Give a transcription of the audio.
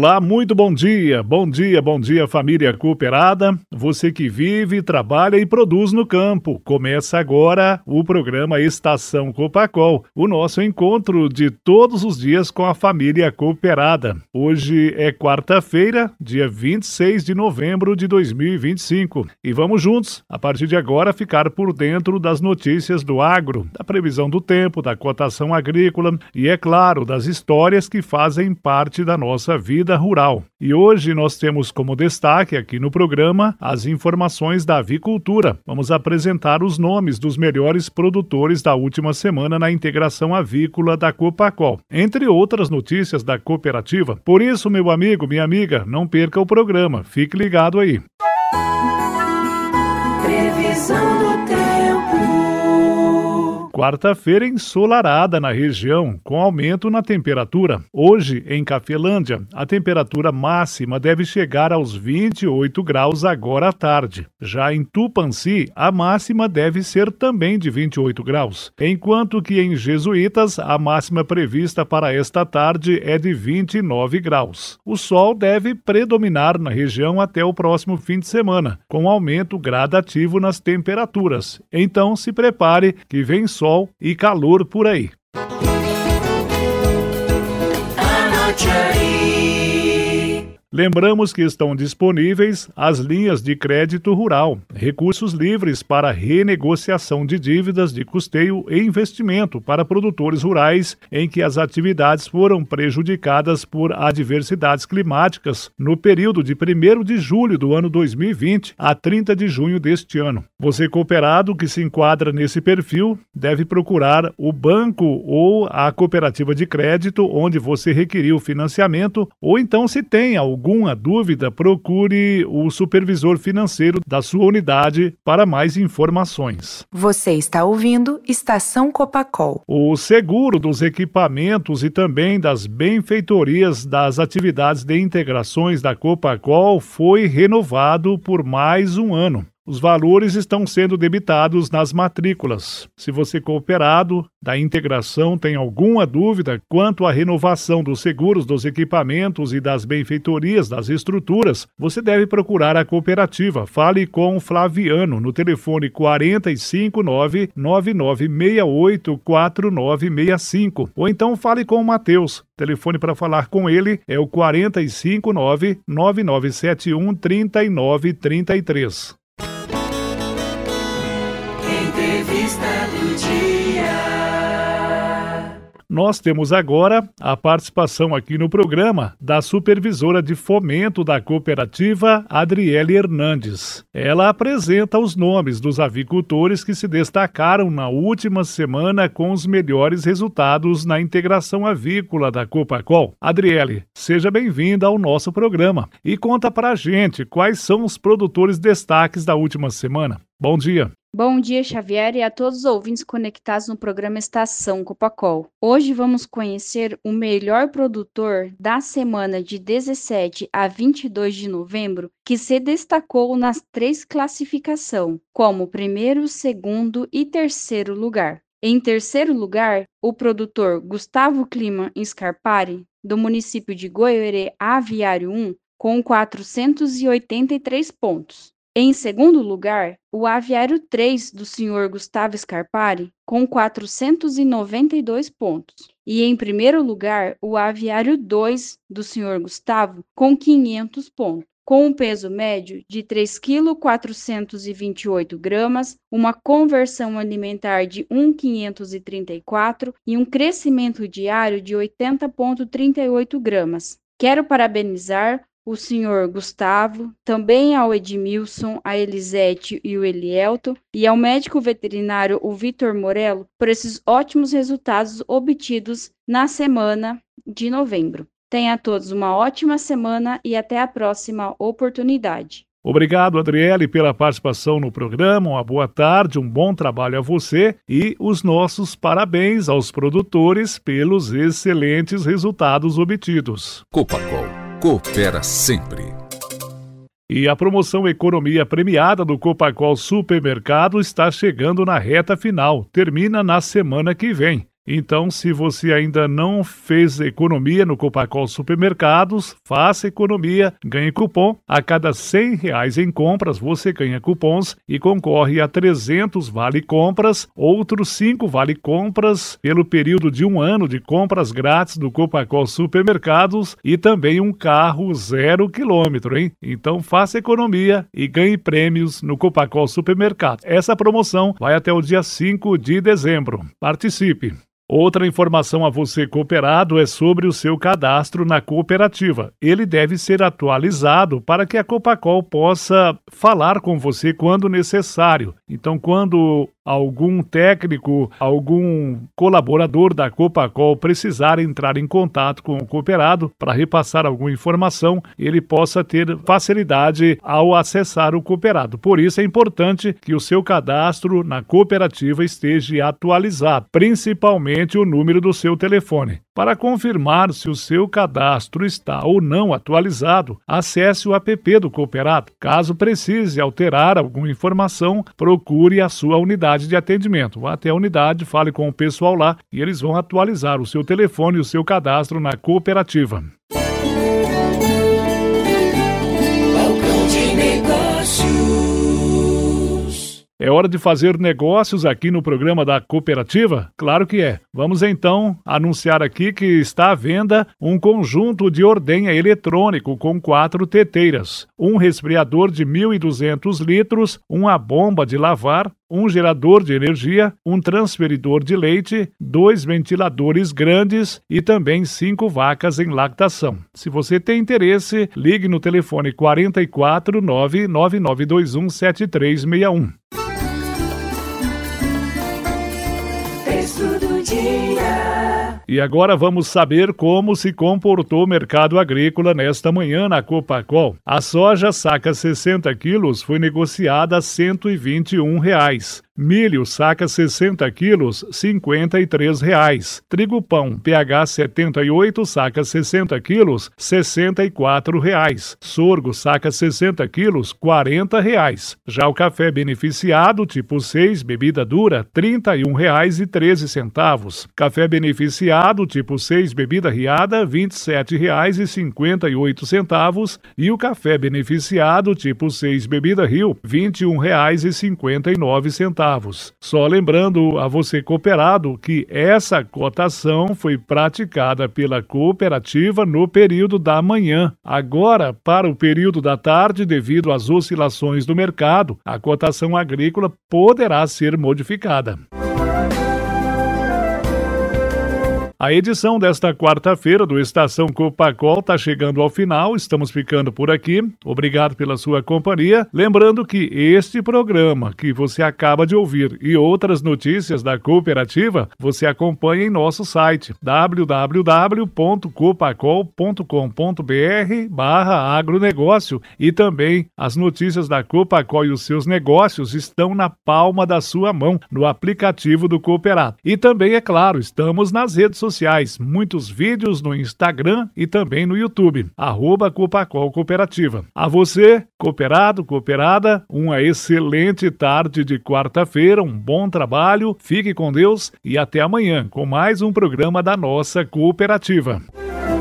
Olá, muito bom dia. Bom dia, família cooperada. Você que vive, trabalha e produz no campo. Começa agora o programa Estação Copacol, o nosso encontro de todos os dias com a família cooperada. Hoje é quarta-feira, dia 26 de novembro de 2025. E vamos juntos, a partir de agora, ficar por dentro das notícias do agro, da previsão do tempo, da cotação agrícola e, é claro, das histórias que fazem parte da nossa vida rural. E hoje nós temos como destaque aqui no programa as informações da avicultura. Vamos apresentar os nomes dos melhores produtores da última semana na integração avícola da Copacol, entre outras notícias da cooperativa. Por isso, meu amigo, minha amiga, não perca o programa. Fique ligado aí. Previsão do tempo. Quarta-feira ensolarada na região, com aumento na temperatura. Hoje, em Cafelândia, a temperatura máxima deve chegar aos 28 graus agora à tarde. Já em Tupanci, a máxima deve ser também de 28 graus, enquanto que em Jesuítas, a máxima prevista para esta tarde é de 29 graus. O sol deve predominar na região até o próximo fim de semana, com aumento gradativo nas temperaturas. Então, se prepare que vem sol e calor por aí. Anote aí. Lembramos que estão disponíveis as linhas de crédito rural, recursos livres para renegociação de dívidas de custeio e investimento para produtores rurais em que as atividades foram prejudicadas por adversidades climáticas no período de 1º de julho do ano 2020 a 30 de junho deste ano. Você cooperado que se enquadra nesse perfil deve procurar o banco ou a cooperativa de crédito onde você requeriu financiamento, ou então, se tem alguma dúvida, procure o supervisor financeiro da sua unidade para mais informações. Você está ouvindo Estação Copacol. O seguro dos equipamentos e também das benfeitorias das atividades de integrações da Copacol foi renovado por mais um ano. Os valores estão sendo debitados nas matrículas. Se você cooperado da integração tem alguma dúvida quanto à renovação dos seguros dos equipamentos e das benfeitorias das estruturas, você deve procurar a cooperativa. Fale com Flaviano no telefone 459-9968-4965 ou então fale com o Matheus. Telefone para falar com ele é o 459-9971-3933. Entrevista do dia. Nós temos agora a participação aqui no programa da supervisora de fomento da cooperativa, Adriele Hernandes. Ela apresenta os nomes dos avicultores que se destacaram na última semana com os melhores resultados na integração avícola da Copacol. Adriele, seja bem-vinda ao nosso programa e conta pra gente quais são os produtores destaques da última semana. Bom dia. Bom dia, Xavier, e a todos os ouvintes conectados no programa Estação Copacol. Hoje vamos conhecer o melhor produtor da semana de 17 a 22 de novembro que se destacou nas 3 classificações, como primeiro, segundo e terceiro lugar. Em terceiro lugar, o produtor Gustavo Clima Scarpari, do município de Goiorê, Aviário 1, com 483 pontos. Em segundo lugar, o Aviário 3 do Sr. Gustavo Scarpari, com 492 pontos. E em primeiro lugar, o Aviário 2 do Sr. Gustavo, com 500 pontos. Com um peso médio de 3,428 kg, uma conversão alimentar de 1,534 e um crescimento diário de 80,38 gramas. Quero parabenizar o senhor Gustavo, também ao Edmilson, a Elisete e o Elielto, e ao médico veterinário, o Vitor Morello, por esses ótimos resultados obtidos na semana de novembro. Tenha a todos uma ótima semana e até a próxima oportunidade. Obrigado, Adriele, pela participação no programa. Uma boa tarde, um bom trabalho a você e os nossos parabéns aos produtores pelos excelentes resultados obtidos. Copacol, coopera sempre. E a promoção Economia Premiada do Copacol Supermercado está chegando na reta final. Termina na semana que vem. Então, se você ainda não fez economia no Copacol Supermercados, faça economia, ganhe cupom. A cada R$100 em compras, você ganha cupons e concorre a 300 vale-compras, outros 5 vale-compras pelo período de 1 ano de compras grátis do Copacol Supermercados e também um carro 0 km, hein? Então, faça economia e ganhe prêmios no Copacol Supermercados. Essa promoção vai até o dia 5 de dezembro. Participe! Outra informação a você cooperado é sobre o seu cadastro na cooperativa. Ele deve ser atualizado para que a Copacol possa falar com você quando necessário. Então, quando algum técnico, algum colaborador da Copacol precisar entrar em contato com o cooperado para repassar alguma informação, ele possa ter facilidade ao acessar o cooperado. Por isso é importante que o seu cadastro na cooperativa esteja atualizado, principalmente o número do seu telefone. Para confirmar se o seu cadastro está ou não atualizado, acesse o app do cooperado. Caso precise alterar alguma informação, procure a sua unidade de atendimento. Vá até a unidade, fale com o pessoal lá e eles vão atualizar o seu telefone e o seu cadastro na cooperativa. Balcão de Negócios. É hora de fazer negócios aqui no programa da cooperativa? Claro que é. Vamos então anunciar aqui que está à venda um conjunto de ordenha eletrônico com 4 teteiras, um resfriador de 1.200 litros, uma bomba de lavar, um gerador de energia, um transferidor de leite, 2 ventiladores grandes e também 5 vacas em lactação. Se você tem interesse, ligue no telefone 44 99921 7361. Texto do dia. E agora vamos saber como se comportou o mercado agrícola nesta manhã na Copacol. A soja saca 60 quilos foi negociada a R$ 121. Milho saca 60 quilos, R$ 53. Trigo pão PH 78 saca 60 quilos, R$ 64. Sorgo saca 60 quilos, R$ 40. Já o café beneficiado tipo 6, bebida dura, R$ 31,13. Café beneficiado tipo 6, bebida riada, R$ 27,58. E o café beneficiado tipo 6, bebida Rio, R$ 21,59. Só lembrando a você cooperado que essa cotação foi praticada pela cooperativa no período da manhã. Agora, para o período da tarde, devido às oscilações do mercado, a cotação agrícola poderá ser modificada. A edição desta quarta-feira do Estação Copacol está chegando ao final, estamos ficando por aqui. Obrigado pela sua companhia. Lembrando que este programa que você acaba de ouvir e outras notícias da cooperativa, você acompanha em nosso site www.copacol.com.br/agronegócio e também as notícias da Copacol e os seus negócios estão na palma da sua mão, no aplicativo do Cooperado. E também, é claro, estamos nas redes sociais, muitos vídeos no Instagram e também no YouTube, @Copacol Cooperativa. A você, cooperado, cooperada, uma excelente tarde de quarta-feira, um bom trabalho, fique com Deus e até amanhã com mais um programa da nossa cooperativa.